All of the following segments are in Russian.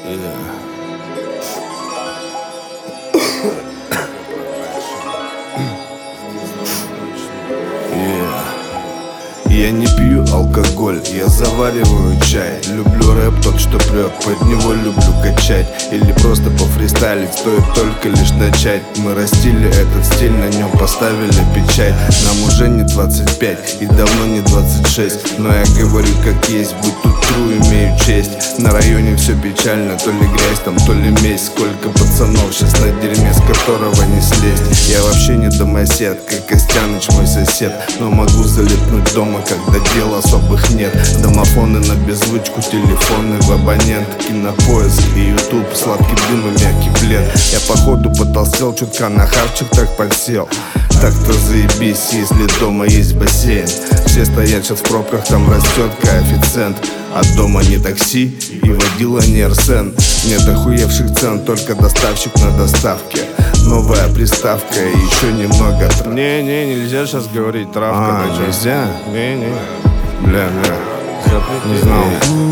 Я не пью алкоголь, я завариваю чай. Люблю рэп, тот, что прет, под него люблю качать. Или просто пофристайлить, стоит только лишь начать. Мы растили этот стиль, на нем поставили печать. Нам уже не 25 и давно не 26. Но я говорю как есть, будь тут тру, имею честь. На районе все печально, то ли грязь там, то ли месть. Сколько пацанов сейчас на дерьме, с которого не слезть. Я вообще не домосед, как Костяныч мой сосед. Но могу залипнуть дома, когда дел особых нет. Домофоны на беззвучку, телефоны в абонент. Кинопоиск и ютуб, сладкий дым и мягкий плед. Я походу потолстел, чутка на хавчик так подсел. Так-то заебись, если дома есть бассейн. Все стоят сейчас в пробках, там растет коэффициент. А дома не такси и водила не Арсен. Нет охуевших цен, только доставщик на доставке. Новая приставка и еще немного. Не, нельзя сейчас говорить травка. Нельзя? Не. Бля, не знал.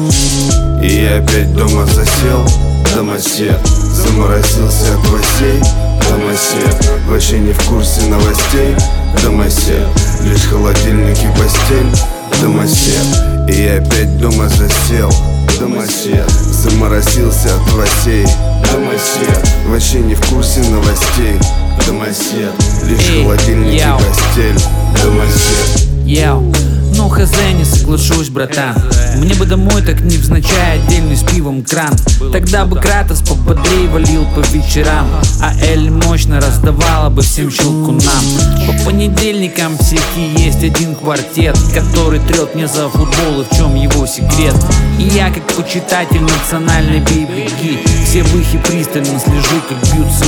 И я опять дома засел, домосед. Заморозился от гвоздей, домосед. Вообще не в курсе новостей, домосед. Лишь холодильник и постель, домосед. И я опять дома засел, домосед. Заморозился от гвоздей, домосед. Вообще не в курсе новостей, домосед. Лишь холодильник и постель, домосед. Ну хз, не соглашусь, братан. Мне бы домой так невзначай, отдельный с пивом кран. Тогда бы Кратос пободрей валил по вечерам, а Эль мощно раздавала бы всем щелкунам. По понедельникам в сети есть один квартет, который трет мне за футбол, и в чем его секрет. И я, как почитатель национальной бибиги, все выхи пристально слежу, как бьются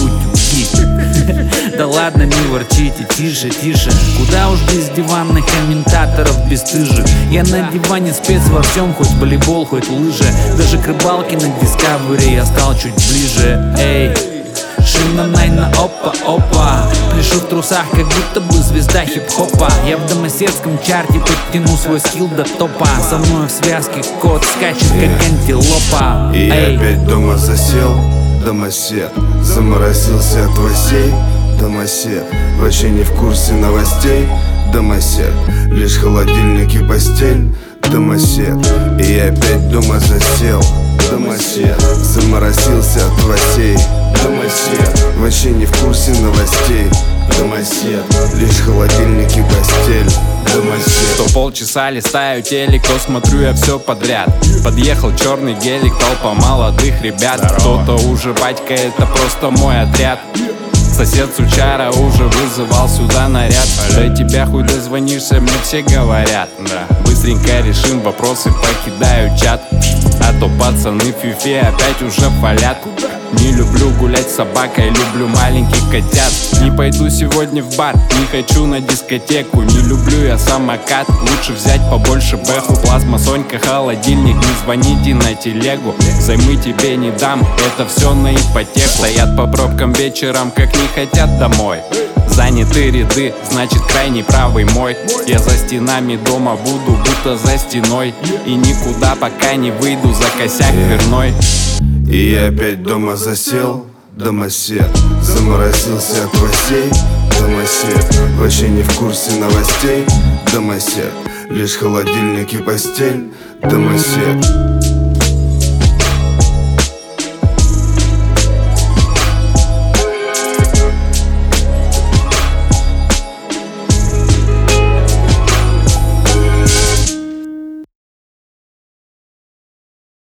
утюги. Да ладно, не ворчите, тише. Куда уж без диванных комментаторов бесстыжих. Я на диване спец во всем, хоть волейбол, хоть лыжи. Даже к рыбалке на Discovery я стал чуть ближе. Эй, шина найна, опа. Пляшу в трусах, как будто бы звезда хип-хопа. Я в домоседском чарте подтяну свой скилл до топа. Со мной в связке кот скачет, как антилопа. И я опять дома засел, домосед. Заморозился от гвоздей, домосед. Вообще не в курсе новостей, домосед. Лишь холодильник и постель, домосед. И я опять дома засел, домосед. Заморозился от гвоздей, домосед. Вообще не в курсе новостей, домосед. Лишь холодильник и постель, домосед. То полчаса листаю телек, то смотрю я все подряд. Подъехал черный гелик, толпа молодых ребят. Кто-то уже батька, это просто мой отряд. Сосед сучара уже вызывал сюда наряд. До тебя хуй дозвонишься, мне все говорят. Быстренько решим вопросы, покидаю чат. А то пацаны в фифе опять уже фалят. Не люблю гулять с собакой, люблю маленьких котят. Не пойду сегодня в бар, не хочу на дискотеку. Не люблю я самокат, лучше взять побольше бэху. Плазма, Сонька, холодильник, не звоните на телегу. Займы тебе не дам, это все на ипотеку. Стоят по пробкам вечером, как не хотят домой. Заняты ряды, значит крайний правый мой. Я за стенами дома буду, будто за стеной. И никуда пока не выйду за косяк дверной. И я опять дома засел, домосед. Заморозился от гвоздей, домосед. Вообще не в курсе новостей, домосед. Лишь холодильник и постель, домосед.